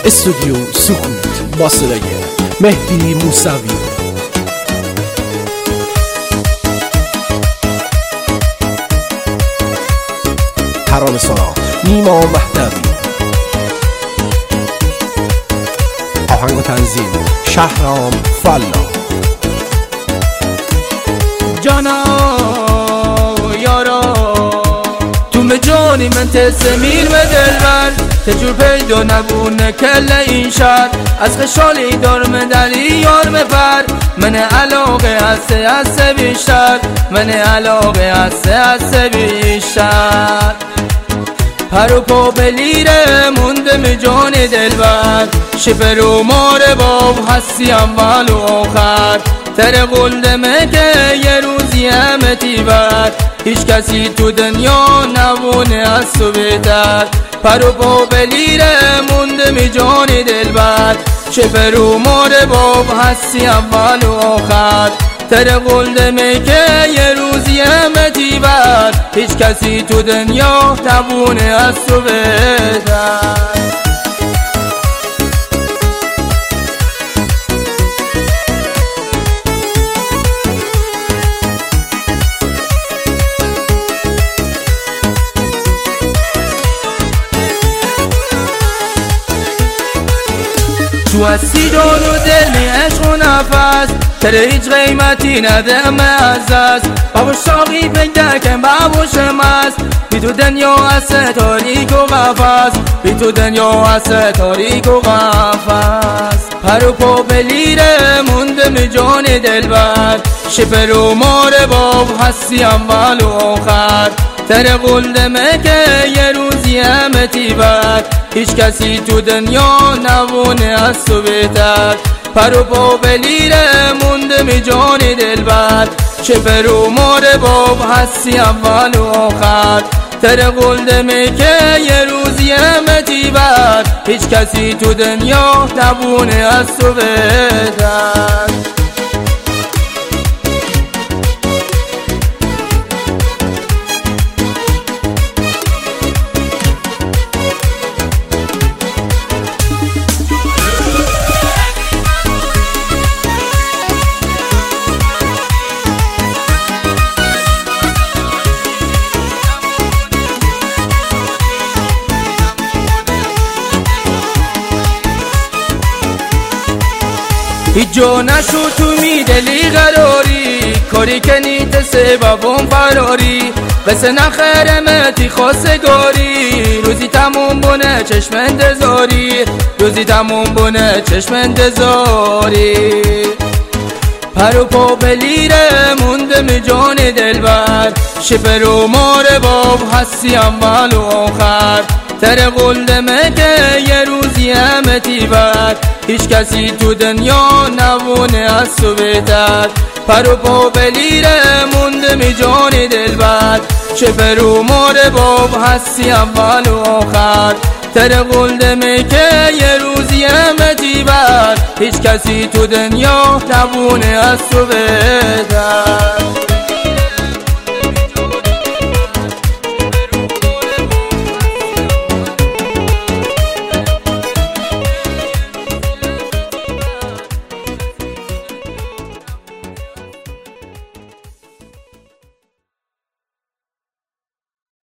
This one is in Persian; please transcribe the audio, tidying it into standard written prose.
استودیو سکوت با صدای مهدی موسوی. ترانه‌سرا نیما مهدوی. آهنگ و تنظیم شهرام فلا. جانا یارا تو مجانی من تسمیر به دلبر تجور پیدا نبونه کل این شهر از خشالی دارم دلی یار مفر من علاقه هسته بیشتر من علاقه هسته بیشتر پر و پا بلیره مونده مجان دلبر شفر و ماره باب هستی اول و آخر تر قلدمه که یه روزی همه تیبر هیچ کسی تو دنیا نبونه از تو بهتر پر و پا بلیره مونده مجان دلبر شفر و ماره باب هستی اول و آخر تر قلدمه که یه روزی همه تیبر هیچ کسی تو دنیا نبونه از تو بهتر تو هستی دار و دل می عشق و نفس تر هیچ قیمتی نده معزز بابا شاقی پیدا کن بابا شمس بی تو دنیا هست تاریک و قفص بی تو دنیا هست تاریک و قفص پر و پا بلیره مونده مجان دلبر شفر و ماره باب هستی اول و آخر تر قلدمه که یه روزی همه تیبر هیچ کسی تو دنیا نبونه از تو بهتر پر و پا بلیره مونده مجان دلبر شفر و ماره باب هستی اول و آخر تر قلدمه که یه روزی همه تیبر هیچ کسی تو دنیا نبونه از تو بهتر هیچ جا نشو تو میدلی قراری کاری کنی سببم فراری قصه نخرمتی خواستگاری روزی تموم بونه چشم انتظاری روزی تموم بونه چشم انتظاری پر و پا بلیره مونده مجان دلبر شفر و ماره باب هستی اول و آخر تر قلدمه که یه روزی همه تیبر هیچ کسی تو دنیا نبونه از تو بهتر پر و پا بلیره مونده مجان دلبر شفر و ماره باب هستی اول و آخر تر قلدمه که یه روزی همه تیبر هیچ کسی تو دنیا نبونه از تو بهتر